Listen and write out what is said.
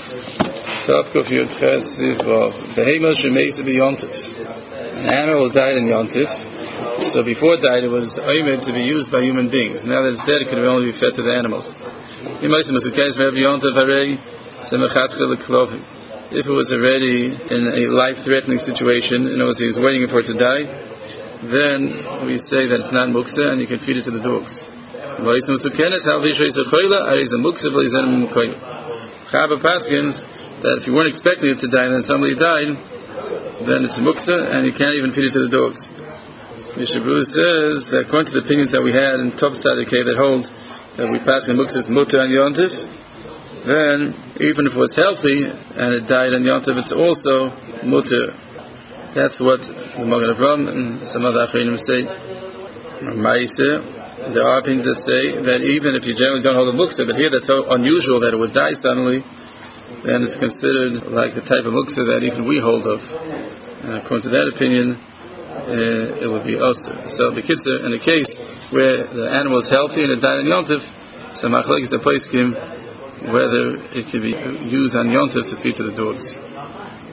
Tavkuf Yud Chesif of Behema Shemesa B'Yontif. An animal died in Yontif. So before it died, it was aimed to be used by human beings. Now that it's dead, it could only be fed to the animals. If it was already in a life-threatening situation, in other words, he was waiting for it to die, then we say that it's not muksa and you can feed it to the dogs. Chaba paskins that if you weren't expecting it to die and then somebody died, then it's muksa and you can't even feed it to the dogs. Mishabru says that according to the opinions that we had in Top Tzadikei that holds that we pass in muksa mutter and yontif, then even if it was healthy and it died on yontif, it's also mutter. That's what the Magen Avraham and some other Achronim say. Ma'aseh, there are opinions that say that even if you generally don't hold a muksa, but here that's so unusual that it would die suddenly, then it's considered like the type of muksa that even we hold of. And according to that opinion, it would be also. So, b'kitzur, in a case where the animal is healthy and it died on yontif, so machlokes the poskim whether it can be used on yontif to feed to the dogs.